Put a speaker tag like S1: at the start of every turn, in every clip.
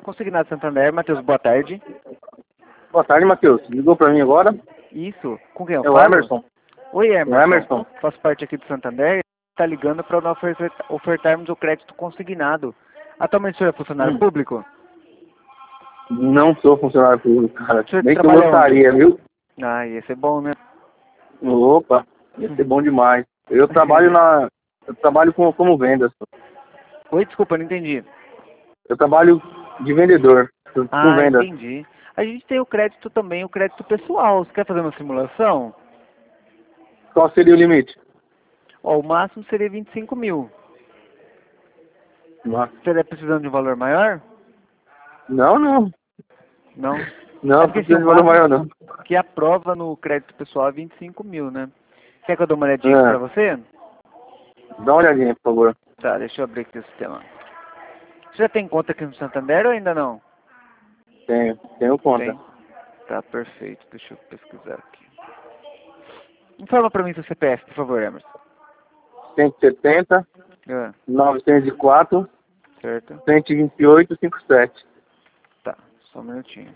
S1: Consignado Santander, Matheus, boa tarde.
S2: Boa tarde, Matheus. Ligou pra mim agora?
S1: Isso, com quem eu
S2: É o
S1: falo?
S2: Emerson.
S1: Oi, Emerson.
S2: O Emerson.
S1: Faço parte aqui do Santander. Está ligando para nós ofertarmos o crédito consignado. Atualmente o senhor é funcionário público?
S2: Não sou funcionário público, cara.
S1: O senhor
S2: Nem que eu
S1: trabalha
S2: gostaria, viu?
S1: Ah, ia ser bom, né?
S2: Opa, ia ser bom demais. Eu trabalho como vendas.
S1: Oi, desculpa, não entendi.
S2: Eu trabalho de vendedor, com
S1: Ah,
S2: vendas.
S1: entendi. A gente tem o crédito também, o crédito pessoal. Você quer fazer uma simulação?
S2: Qual seria o limite?
S1: Ó, o máximo seria 25 mil.
S2: Nossa.
S1: Você está precisando de um valor maior?
S2: Não.
S1: Não?
S2: Não,
S1: É
S2: não
S1: porque assim,
S2: precisa
S1: o
S2: de valor
S1: máximo
S2: maior, não.
S1: que aprova no crédito pessoal é 25 mil, né? Quer que eu dê uma olhadinha aqui pra você?
S2: Dá uma olhadinha, por favor.
S1: Tá, deixa eu abrir aqui o sistema. Você já tem conta aqui no Santander ou ainda não?
S2: Tenho conta.
S1: Tem. Tá, perfeito. Deixa eu pesquisar aqui. Informa pra mim seu CPF, por favor, Emerson.
S2: 170,
S1: Ah,
S2: 904,
S1: certo.
S2: 128, 57.
S1: Tá, só um minutinho.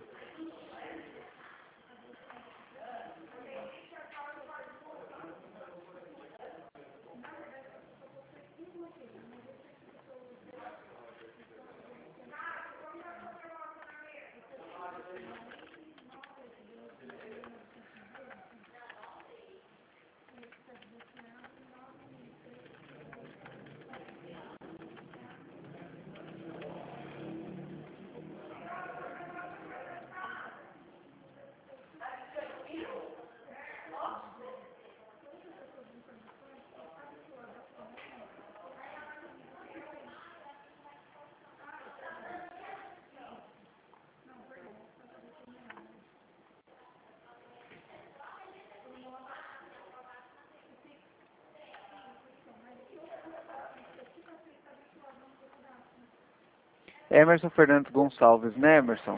S1: Emerson Fernandes Gonçalves, né, Emerson?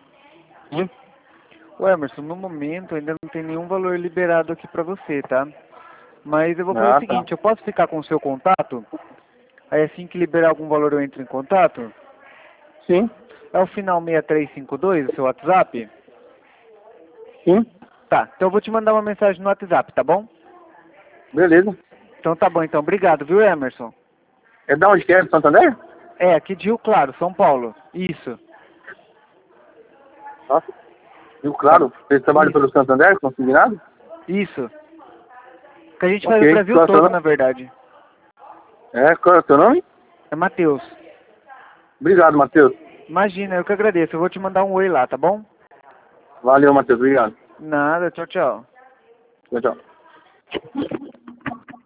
S1: Ô, Emerson, no momento ainda não tem nenhum valor liberado aqui pra você, tá? Mas eu vou fazer o seguinte, eu posso ficar com o seu contato? Aí assim que liberar algum valor eu entro em contato?
S2: Sim,
S1: É o final 6352, o seu WhatsApp?
S2: sim.
S1: Tá, então eu vou te mandar uma mensagem no WhatsApp, tá bom?
S2: Beleza.
S1: Então tá bom, então. Obrigado, viu, Emerson?
S2: É da onde que é? Do Santander?
S1: É, aqui de Rio Claro, São Paulo. Isso.
S2: Nossa. E claro, você trabalha pelo Santander, consignado?
S1: Isso. Que a gente faz
S2: Ok.
S1: o Brasil
S2: Qual é o seu
S1: todo,
S2: nome?
S1: na verdade.
S2: Qual é o seu nome?
S1: É Matheus.
S2: Obrigado, Matheus.
S1: Imagina, eu que agradeço. Eu vou te mandar um oi lá, tá bom?
S2: Valeu, Matheus. Obrigado.
S1: Nada, tchau, tchau.
S2: Tchau, tchau.